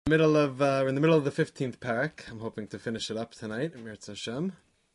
We're in the middle of the 15th parak. I'm hoping to finish it up tonight, Mirz Hashem.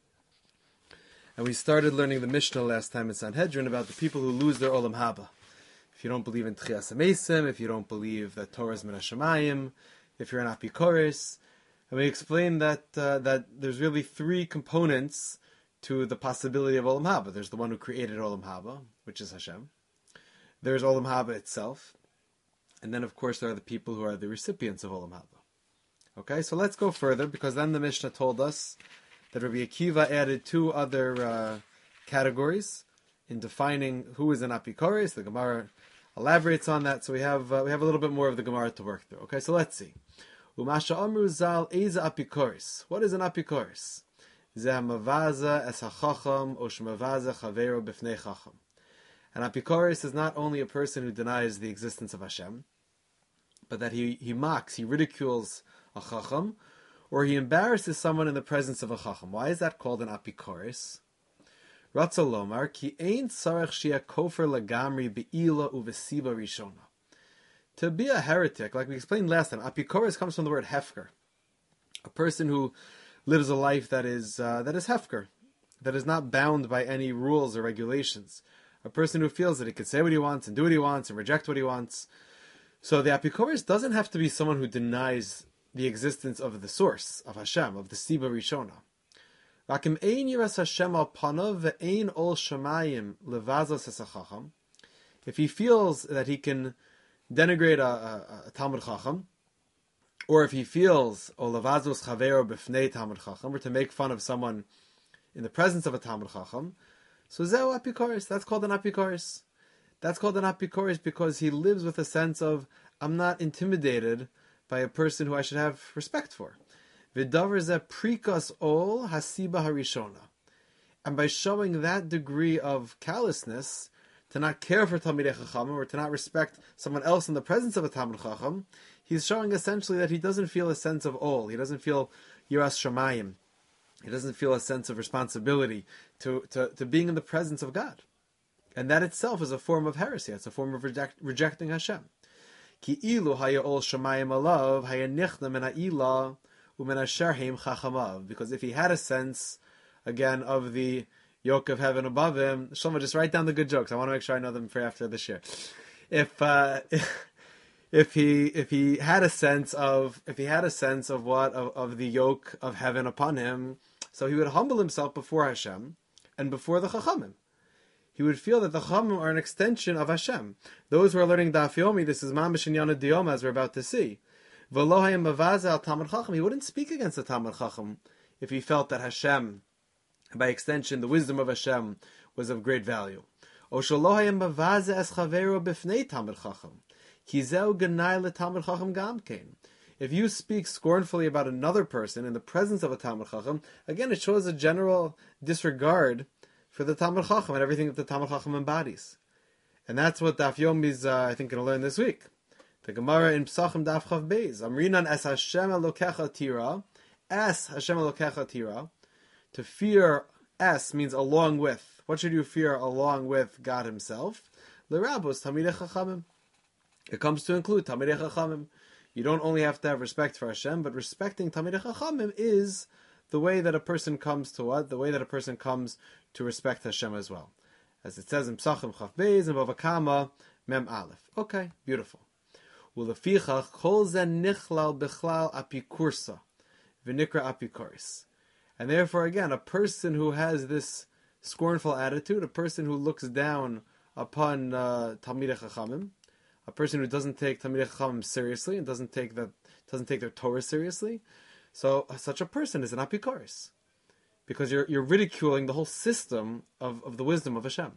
And we started learning the Mishnah last time in Sanhedrin about the people who lose their Olam Haba. If you don't believe in Tchias HaMesim, if you don't believe that Torah is Min HaShamayim, if you're an Apikoris, and we explained that there's really three components to the possibility of Olam Haba. There's the one who created Olam Haba, which is Hashem. There's Olam Haba itself. And then, of course, there are the people who are the recipients of Olam Haba. Okay, so let's go further, because then the Mishnah told us that Rabbi Akiva added two other categories in defining who is an Apikoris. The Gemara elaborates on that, so we have a little bit more of the Gemara to work through. Okay, so let's see. Umasha Amru Zal Eiza Apikoris. What is an Apikoris? Zeh Mavaza Es HaChacham O Shemavaza Chavero B'fnei Chacham. An Apikoris is not only a person who denies the existence of Hashem, but that he mocks, he ridicules a Chacham, or he embarrasses someone in the presence of a Chacham. Why is that called an Apikoris? Ratza Lomar, ki ein tzarech shia kofer lagamri be'ila uvesiba rishona. To be a heretic, like we explained last time, Apikoris comes from the word hefker. A person who lives a life that is hefker, that is not bound by any rules or regulations. A person who feels that he could say what he wants and do what he wants and reject what he wants. So the Apikoris doesn't have to be someone who denies the existence of the source, of Hashem, of the Siba Rishona. Rakim ein yiras Hashem al panav ve'ein ol shamayim levazos es hachacham. If he feels that he can denigrate a Talmud Chacham, or if he feels o levazos chavero b'fnei Talmud Chacham, or to make fun of someone in the presence of a Talmud Chacham, so zeu Apikoris, that's called an Apikoris. That's called an Apikoris because he lives with a sense of, I'm not intimidated by a person who I should have respect for. V'davar zeh prikas ol hasiba harishona. And by showing that degree of callousness, to not care for Talmidei Chachamim, or to not respect someone else in the presence of a Talmud Chacham, he's showing essentially that he doesn't feel a sense of ol. He doesn't feel yiras shamayim. He doesn't feel a sense of responsibility to being in the presence of God. And that itself is a form of heresy. It's a form of rejecting Hashem. Ki ilu haya ol shamayim alav haya nichna min ha'ila u'min ha'sharheim chachamav. Because if he had a sense, again, of the yoke of heaven above him, Shlomo, just write down the good jokes. I want to make sure I know them for after this year. If he had a sense of the yoke of heaven upon him, so he would humble himself before Hashem and before the Chachamim. He would feel that the Chachamim are an extension of Hashem. Those who are learning Daf Yomi, this is Mamish and Yana Diyoma, as we're about to see. V'lo hayem mavaza al Talmud Chacham. He wouldn't speak against the Talmud Chacham if he felt that Hashem, by extension, the wisdom of Hashem, was of great value. O shelo hayem mavaza es chavero b'fnei Talmud Chacham. Ki zeu genai le Talmud Chacham gam kein. If you speak scornfully about another person in the presence of a Talmud Chacham, again, it shows a general disregard for the Talmud Chacham and everything that the Talmud Chacham embodies. And that's what Daf Yomi is, I think, going to learn this week. The Gemara in Psachim Daf Chav Beis. Amrinan es Hashem Elokecha tira. Es Hashem Elokecha tira. To fear, es, means along with. What should you fear along with God Himself? L'rabos Talmidei Chachamim. It comes to include Talmidei Chachamim. You don't only have to have respect for Hashem, but respecting Talmidei Chachamim is the way that a person comes to what? The way that a person comes to respect Hashem as well. As it says in Psachim Chav Beis and Bava Kama Mem Aleph. Okay, beautiful. Ulefichach kol ze nichlal bechlal apikursa v'nikra apikoris. And therefore, again, a person who has this scornful attitude, a person who looks down upon Talmidei Chachamim, a person who doesn't take Talmidei Chachamim seriously and doesn't take their Torah seriously, so such a person is an Apikoris, because you're ridiculing the whole system of the wisdom of Hashem.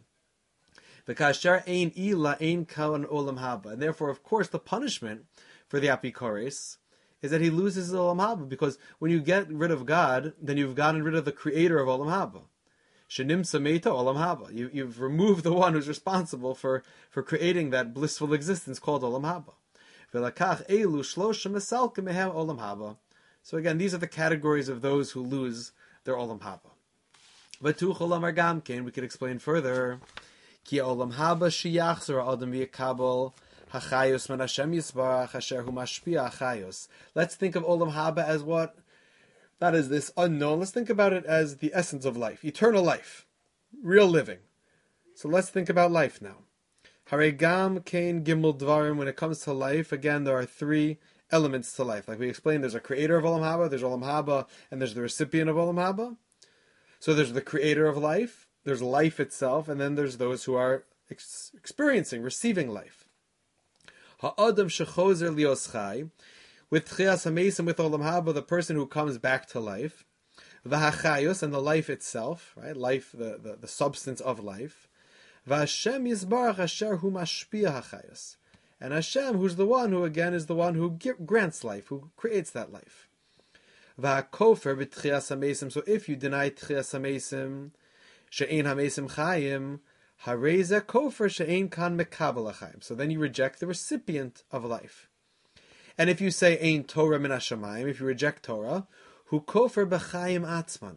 V'kasher ein ila ein kavan olam haba, and therefore, of course, the punishment for the Apikoris is that he loses his olam haba, because when you get rid of God, then you've gotten rid of the creator of olam haba. Shenim sameita olam haba. You've removed the one who's responsible for creating that blissful existence called olam haba. V'lakach elu shlosha mesalkim mehem olam haba. So again, these are the categories of those who lose their olam haba. V'tu cholam argamkein, we could explain further. Ki olam haba shiyachzor adam v'yakabel Hachayos man Hashem Yisbarach asher hu mashpia hachayos. Let's think of Olam Haba as what? Not as this unknown. Let's think about it as the essence of life, eternal life, real living. So let's think about life now. Haregam Kain Gimel Dvarim. When it comes to life, again, there are three elements to life. Like we explained, there's a creator of Olam Haba, there's Olam Haba, and there's the recipient of Olam Haba. So there's the creator of life, there's life itself, and then there's those who are experiencing, receiving life. Ha'adam shechozer lios chai. With Tchias HaMesim, with Olam Haba, the person who comes back to life. V'hachayos, and the life itself, right? Life, the substance of life. V'Hashem Yisbarach asher hu mashpia hachayos. And Hashem, who's the one who, again, is the one who grants life, who creates that life. V'hakofer b'Tchias HaMesim. So if you deny Tchias HaMesim, she'ein HaMesim chayim, hareza kofer she'ein kan mekabel hachayim. So then you reject the recipient of life. And if you say Ein Torah min hashamayim, if you reject Torah, hu kofer b'chayim atzman.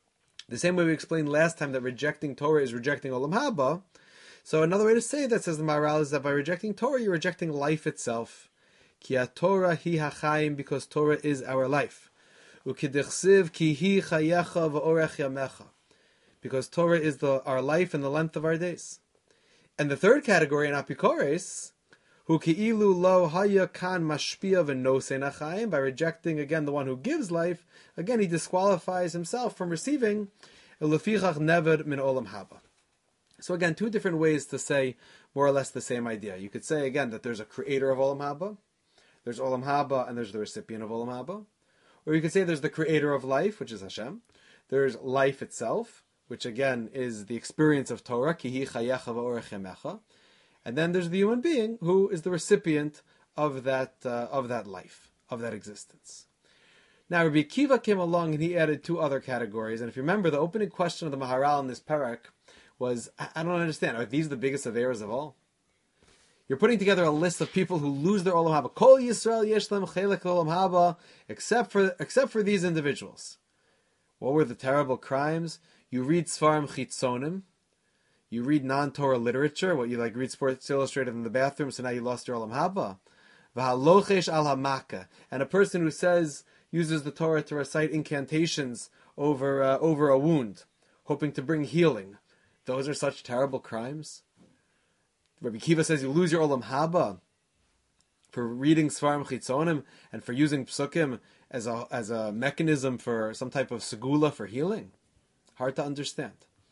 The same way we explained last time that rejecting Torah is rejecting Olam Haba. So another way to say that, says the Maharal, is that by rejecting Torah, you're rejecting life itself. Ki Torah hi hachayim, because Torah is our life. Ukidichsiv ki hi chayecha v'orech yamecha, because Torah is our life and the length of our days. And the third category in Apikores, Hu ki'ilu lo haya kan mashpia v'nosei nachayim, by rejecting again the one who gives life, again he disqualifies himself from receiving lefichach neved min olam haba. So again, two different ways to say more or less the same idea. You could say again that there's a creator of Olam Haba, there's Olam Haba, and there's the recipient of Olam Haba. Or you could say there's the creator of life, which is Hashem. There's life itself, which again is the experience of Torah, ki hi chayecha v'orech yamecha. And then there's the human being who is the recipient of that life, of that existence. Now Rabbi Akiva came along and he added two other categories. And if you remember, the opening question of the Maharal in this parak was, I don't understand, are these the biggest averos of all? You're putting together a list of people who lose their Olam Haba. Kol Yisrael yesh lem chelek Olam Haba, except for these individuals. What were the terrible crimes? You read Sfarim Chitzonim, you read non-Torah literature, what you like read Sports Illustrated in the bathroom, so now you lost your Olam Haba. V'halochesh al hamaka, and a person who uses the Torah to recite incantations over a wound, hoping to bring healing. Those are such terrible crimes. Rabbi Akiva says you lose your Olam Haba for reading Sfarim Chitzonim and for using Psukim as a mechanism for some type of segula for healing. Hard to understand.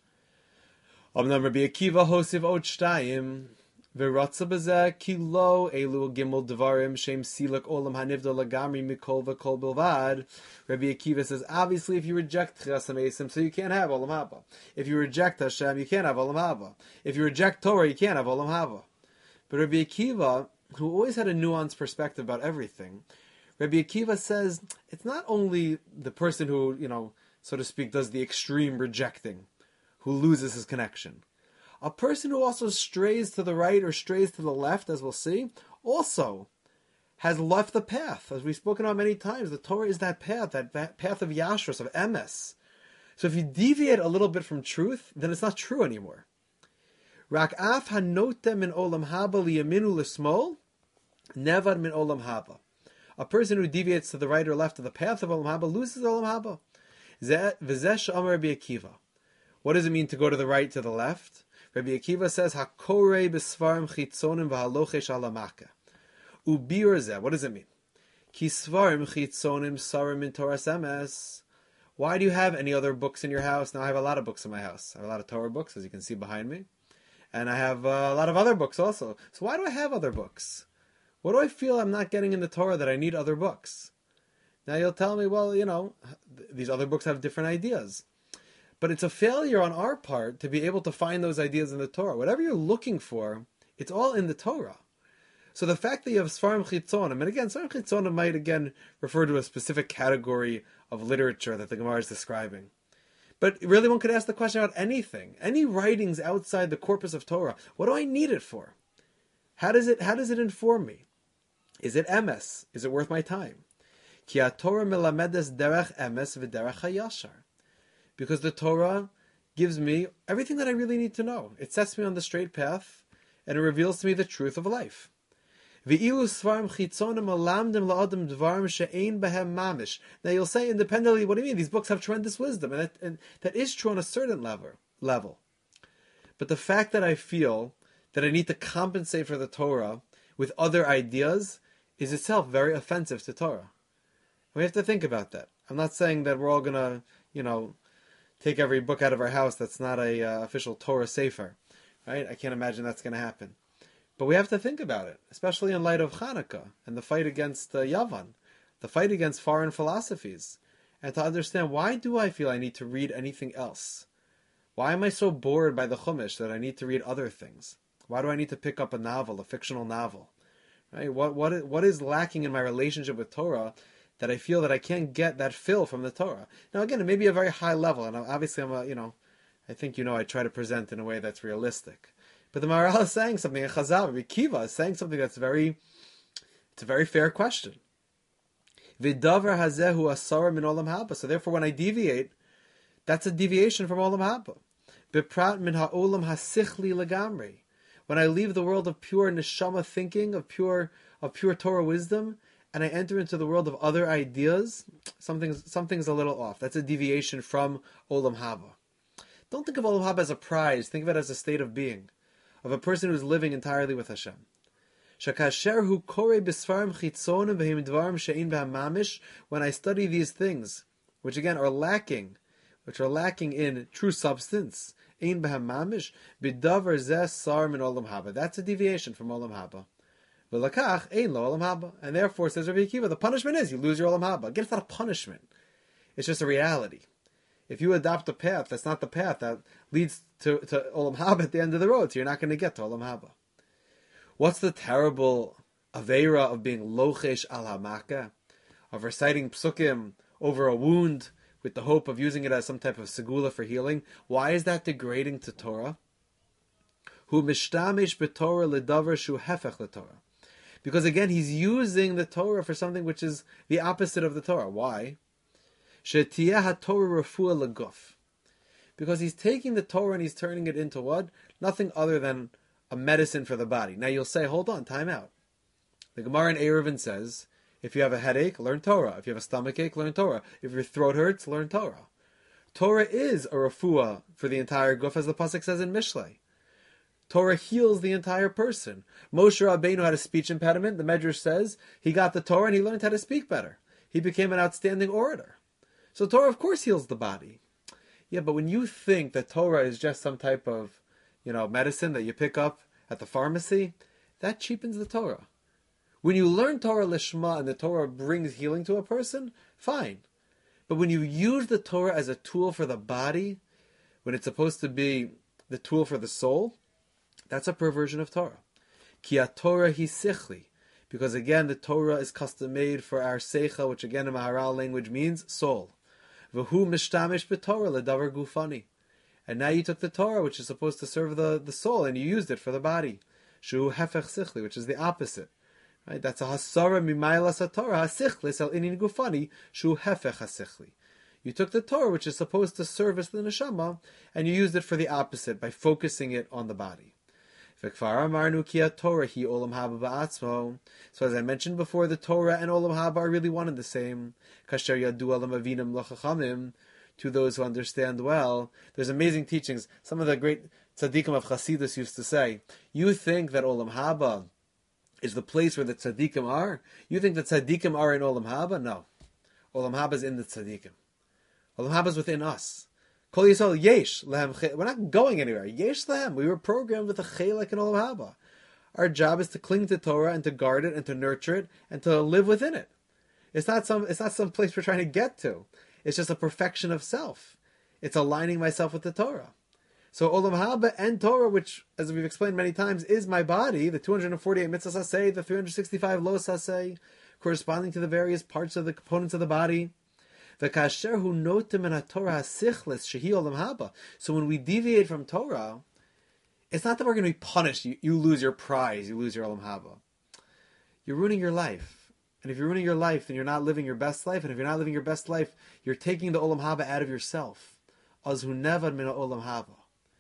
Rabbi Akiva hosiv od shtayim v'ratza b'zeh ki lo elu gimel dvarim shem silak olam hanivda lagamri mikol v'kol bilvad. Rabbi Akiva says, obviously, if you reject Tchias HaMesim, so you can't have Olam Haba. If you reject Hashem, you can't have Olam Haba. If you reject Torah, you can't have Olam Haba. But Rabbi Akiva, who always had a nuanced perspective about everything, Rabbi Akiva says it's not only the person who, so to speak, does the extreme rejecting, who loses his connection. A person who also strays to the right or strays to the left, as we'll see, also has left the path. As we've spoken about many times, the Torah is that path of Yashros, of Emes. So if you deviate a little bit from truth, then it's not true anymore. Rak af hanotem min olam haba liyaminu l'smol, nevad min olam haba. A person who deviates to the right or left of the path of Olam Haba loses Olam Haba. V'zeh she'amar Rabbi Akiva. What does it mean to go to the right, to the left? Rabbi Akiva says, "Hakorei b'svarim chitzonim v'halochesh al hamaka." Ubiur zeh. What does it mean? Ki svarim chitzonim sarim min Torah emes. Why do you have any other books in your house? Now I have a lot of books in my house. I have a lot of Torah books, as you can see behind me, and I have a lot of other books also. So why do I have other books? What do I feel I'm not getting in the Torah that I need other books? Now you'll tell me, well, these other books have different ideas. But it's a failure on our part to be able to find those ideas in the Torah. Whatever you're looking for, it's all in the Torah. So the fact that you have Sfarim Chitzonim, and again, Sfarim Chitzonim might again refer to a specific category of literature that the Gemara is describing. But really one could ask the question about anything. Any writings outside the corpus of Torah, what do I need it for? How does it inform me? Is it emes? Is it worth my time? Ki Torah melamedes derech emes v'derech hayashar. Because the Torah gives me everything that I really need to know. It sets me on the straight path, and it reveals to me the truth of life. V'ilu svarim chitzonim alamdim la'adam dvarim she'ein behem mamish. Now you'll say independently, what do you mean? These books have tremendous wisdom, and that is true on a certain level. But the fact that I feel that I need to compensate for the Torah with other ideas is itself very offensive to Torah. We have to think about that. I'm not saying that we're all going to, take every book out of our house that's not a official Torah sefer, right? I can't imagine that's going to happen. But we have to think about it, especially in light of Hanukkah and the fight against Yavan, the fight against foreign philosophies, and to understand, why do I feel I need to read anything else? Why am I so bored by the Chumash that I need to read other things? Why do I need to pick up a novel, a fictional novel? Right? What is lacking in my relationship with Torah that I feel that I can't get that fill from the Torah? Now, again, it may be a very high level, and obviously I think I try to present in a way that's realistic. But the Maharal is saying something, and Chazal, Rabbi Kiva is saying something it's a very fair question. V'davar hazehu asara min olam haba. So therefore, when I deviate, that's a deviation from olam haba. Beprat min ha'olam hasichli legamri. When I leave the world of pure neshama thinking, of pure Torah wisdom, and I enter into the world of other ideas, something's a little off. That's a deviation from olam haba. Don't think of olam haba as a prize. Think of it as a state of being, of a person who's living entirely with Hashem. Shakasher hu kore b'sfarim chitzonim v'hem dvarim she'in b'ham mamish. When I study these things, which again are lacking in true substance, ein b'ham mamish, b'davar zeh sar min olam haba. That's a deviation from olam haba. V'lakach ein lo olam haba. And therefore, says Rabbi Akiva, the punishment is you lose your olam haba. Again, it's not a punishment. It's just a reality. If you adopt a path, that's not the path that leads to olam haba at the end of the road, so you're not going to get to olam haba. What's the terrible aveira of being lochesh al hamaka, of reciting psukim over a wound with the hope of using it as some type of segula for healing? Why is that degrading to Torah? Hu mishtamesh b'Torah ledavar shu hefech leTorah. Because again, he's using the Torah for something which is the opposite of the Torah. Why? Shetiyah haTorah refuah leguf. Because he's taking the Torah and he's turning it into what? Nothing other than a medicine for the body. Now you'll say, hold on, time out. The Gemara in Eruvin says, if you have a headache, learn Torah. If you have a stomach ache, learn Torah. If your throat hurts, learn Torah. Torah is a refuah for the entire guf, as the pasuk says in Mishlei. Torah heals the entire person. Moshe Rabbeinu had a speech impediment. The Medrash says he got the Torah and he learned how to speak better. He became an outstanding orator. So Torah, of course, heals the body. Yeah, but when you think that Torah is just some type of, medicine that you pick up at the pharmacy, that cheapens the Torah. When you learn Torah lishma and the Torah brings healing to a person, fine. But when you use the Torah as a tool for the body, when it's supposed to be the tool for the soul, that's a perversion of Torah. Ki Torah hi sichli. Because again, the Torah is custom made for our seicha, which again in Maharal language means soul. V'hu mishtamish b'Torah ledavar gufani. And now you took the Torah, which is supposed to serve the soul, and you used it for the body. Shu hefech sichli, which is the opposite. Right? That's a hasara mimaylas haTorah hasichli el inin gufani shu hefech hasichli. You took the Torah, which is supposed to service the neshama, and you used it for the opposite by focusing it on the body. So as I mentioned before, the Torah and Olam Haba are really one and the same. To those who understand well, there's amazing teachings. Some of the great tzaddikim of Chassidus used to say, you think that Olam Haba is the place where the tzaddikim are? You think the tzaddikim are in Olam Haba? No. Olam Haba is in the tzaddikim. Olam Haba is within us. Kol Yisrael yesh lehem. We're not going anywhere. Yesh lehem. We were programmed with a chelek in Olam Haba. Our job is to cling to Torah and to guard it and to nurture it and to live within it. It's not some place we're trying to get to. It's just a perfection of self. It's aligning myself with the Torah. So Olam Haba and Torah, which, as we've explained many times, is my body, the 248 mitzvahs hasei, the 365 los hasei, corresponding to the various parts of the components of the body. So when we deviate from Torah, it's not that we're going to be punished. You lose your prize, you lose your Olam Haba. You're ruining your life. And if you're ruining your life, then you're not living your best life. And if you're not living your best life, you're taking the Olam Haba out of yourself. Azhu nevad min Olam Haba.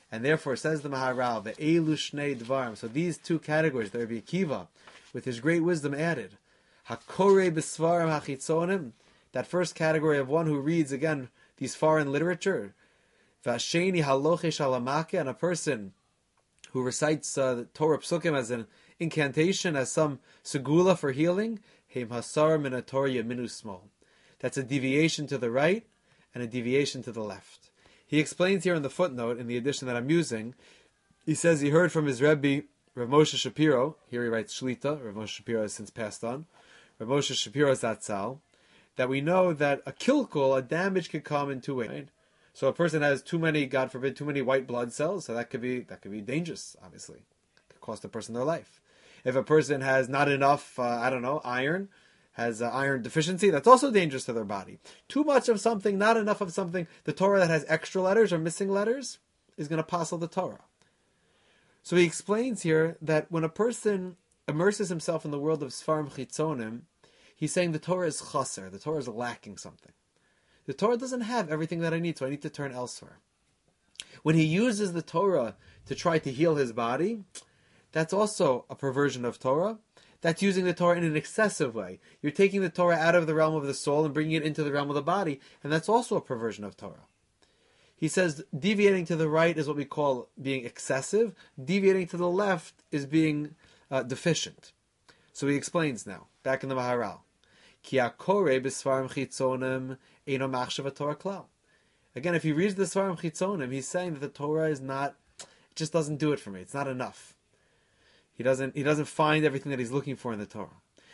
And therefore, says the Maharal, the Elu Shnei Dvarim. So these two categories, the Rabbi Akiva, with his great wisdom added, Hakore B'Svarim Hachitzonim, that first category of one who reads, again, these foreign literature, Vasheni Halochesh Alamake, and a person who recites the Torah Psukim as an incantation, as some segula for healing, Heim Hasar Min HaTorah Yaminu Small. That's a deviation to the right and a deviation to the left. He explains here in the footnote, in the edition that I'm using, he says he heard from his Rebbe, Rav Moshe Shapiro, here he writes Shlita, Rav Moshe Shapiro has since passed on, Rav Moshe Shapiro Zatzal, that we know that a kilkul, a damage, could come in two ways. Right? So a person has too many, God forbid, too many white blood cells, so that could be dangerous, obviously. It could cost a person their life. If a person has not enough, iron, has iron deficiency, that's also dangerous to their body. Too much of something, not enough of something, the Torah that has extra letters or missing letters is going to passel the Torah. So he explains here that when a person immerses himself in the world of Sfarim Chitzonim, he's saying the Torah is chaser, the Torah is lacking something. The Torah doesn't have everything that I need, so I need to turn elsewhere. When he uses the Torah to try to heal his body, that's also a perversion of Torah. That's using the Torah in an excessive way. You're taking the Torah out of the realm of the soul and bringing it into the realm of the body, and that's also a perversion of Torah. He says deviating to the right is what we call being excessive. Deviating to the left is being deficient. So he explains now, back in the Maharal. Ki akore b'sfarim chitzonim eino machshav Torah klal. Again, if he reads the Svarim Chitzonim, he's saying that the Torah is not, it just doesn't do it for me. It's not enough. He doesn't find everything that he's looking for in the Torah.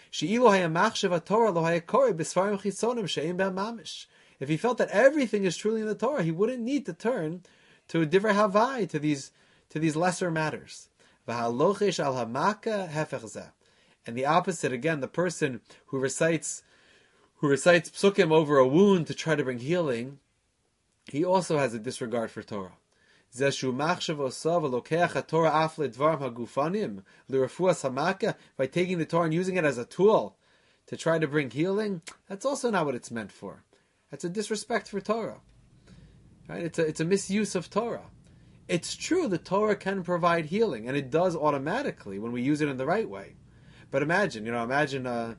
If he felt that everything is truly in the Torah, he wouldn't need to turn to Divrei Havai, to these lesser matters. And the opposite, again, the person who recites psukim over a wound to try to bring healing, he also has a disregard for Torah. By taking the Torah and using it as a tool to try to bring healing, that's also not what it's meant for. That's a disrespect for Torah. Right? It's a misuse of Torah. It's true the Torah can provide healing, and it does automatically when we use it in the right way. But imagine, the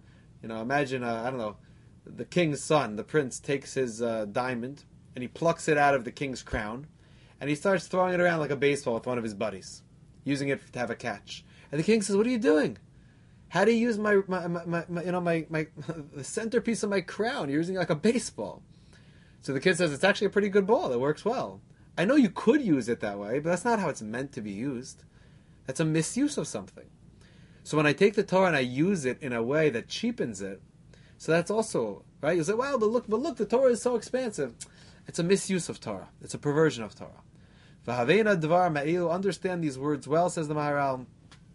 king's son, the prince, takes his diamond and he plucks it out of the king's crown, and he starts throwing it around like a baseball with one of his buddies, using it to have a catch. And the king says, "What are you doing? How do you use my the centerpiece of my crown? You're using it like a baseball." So the kid says, "It's actually a pretty good ball. It works well. I know you could use it that way, but that's not how it's meant to be used. That's a misuse of something. So when I take the Torah and I use it in a way that cheapens it, so that's also right. You say, "Wow, but look, the Torah is so expansive." It's a misuse of Torah. It's a perversion of Torah. Understand these words well, says the Maharal.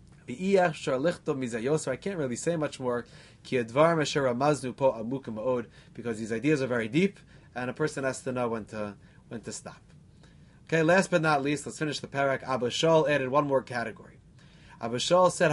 I can't really say much more, because these ideas are very deep, and a person has to know when to stop. Okay, last but not least, let's finish the parak. Abba Shaul added one more category. Abba Shaul said,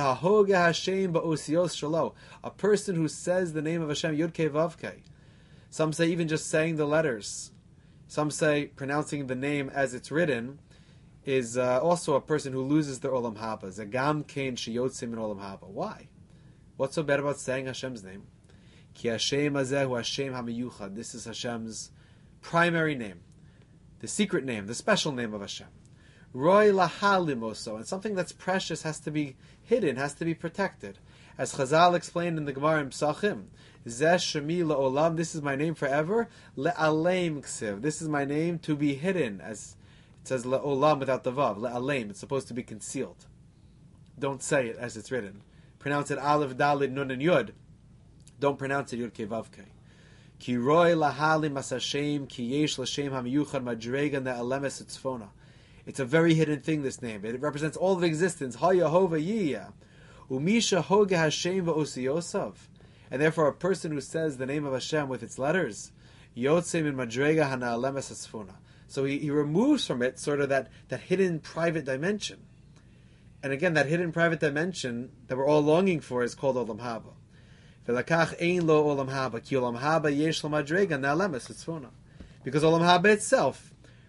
a person who says the name of Hashem, Yud-Kei Vav-Kei. Some say even just saying the letters. Some say pronouncing the name as it's written is also a person who loses their Olam Haba. Zagam Kain Shiyotzim in Olam Haba. Why? What's so bad about saying Hashem's name? Ki Hashem Azehu Hashem HaMiyuchad. This is Hashem's primary name, the secret name, the special name of Hashem. Roy Lahalimoso, and something that's precious has to be hidden, has to be protected. As Chazal explained in the Gemara in Psachim, Zeh Shemi La'olam, this is my name forever. Le'aleim Ksiv, this is my name to be hidden, as it says La'olam without the Vav. Le'aleim, it's supposed to be concealed. Don't say it as it's written. Pronounce it Aleph, Dalid, Nun, and Yud. Don't pronounce it Yud Kei Vav Kei. Ki Roy Lahalim Asashem, Ki Yesh L'Shem HaMiyuchad Madrega Ne'alemes Etzfona. It's a very hidden thing, this name. It represents all of existence. Ha Yehovah Yiyah. Umisha Hoge Hashem Va'osiyosav. And therefore a person who says the name of Hashem with its letters, Yotzei Min Madrega Hana'alemes Etzfona. So he removes from it sort of that hidden private dimension. And again, that hidden private dimension that we're all longing for is called Olam Haba. V'lakach ein lo Olam Haba, ki Olam Haba yesh lo Madrega Ne'alemes Etzfona. Because Olam Haba itself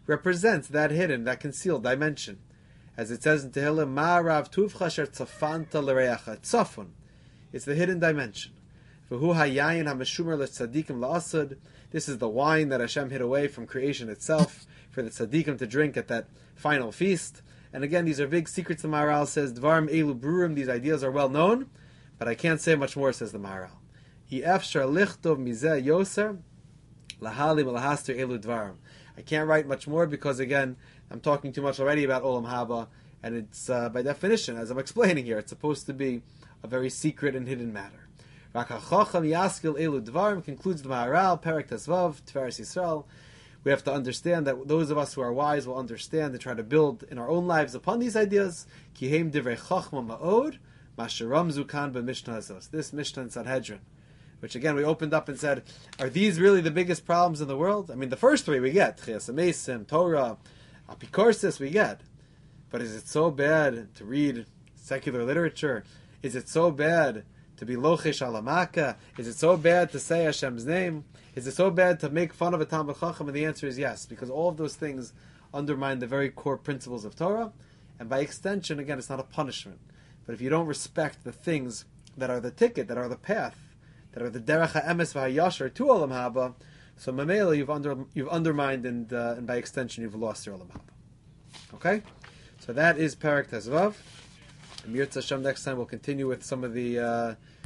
represents that hidden, that concealed dimension. As it says in Tehillim, Ma'arav tuvcha sher tzafanta l'reacha. Tzafun. It's the hidden dimension. V'hu hayayin ha'meshumer l'tzadikim la'asad. This is the wine that Hashem hid away from creation itself for the tzadikim to drink at that final feast. And again, these are big secrets. The Maharal says, Dvarim elu brurim. These ideas are well known, but I can't say much more, says the Maharal. I'efshar lichtov mizeh yoser lahalim lahaster elu dvarim. I can't write much more because, again, I'm talking too much already about Olam Haba, and it's, by definition, as I'm explaining here, it's supposed to be a very secret and hidden matter. Rak hachacham yaskil elu dvarim, concludes the Maharal, Perek Tezvav, Tiferes Yisrael. We have to understand that those of us who are wise will understand and try to build in our own lives upon these ideas. Kihem divrei chachma ma'od, masharam zukan b'mishnah hazos. This Mishnah in Sanhedrin, which again we opened up and said, are these really the biggest problems in the world? I mean, the first three we get, Chiyas HaMesim, Torah, Apikorsis we get. But is it so bad to read secular literature? Is it so bad to be lochish alamaka? Is it so bad to say Hashem's name? Is it so bad to make fun of a Talmud Chacham? And the answer is yes, because all of those things undermine the very core principles of Torah, and by extension, again, it's not a punishment. But if you don't respect the things that are the ticket, that are the path, that are the derech ha'emes v'ha'yasher to Olam Haba, so mamela you've undermined and by extension you've lost your Olam Haba. Okay, so that is Perek Tezvav. And Mirza Hashem, next time we'll continue with some of the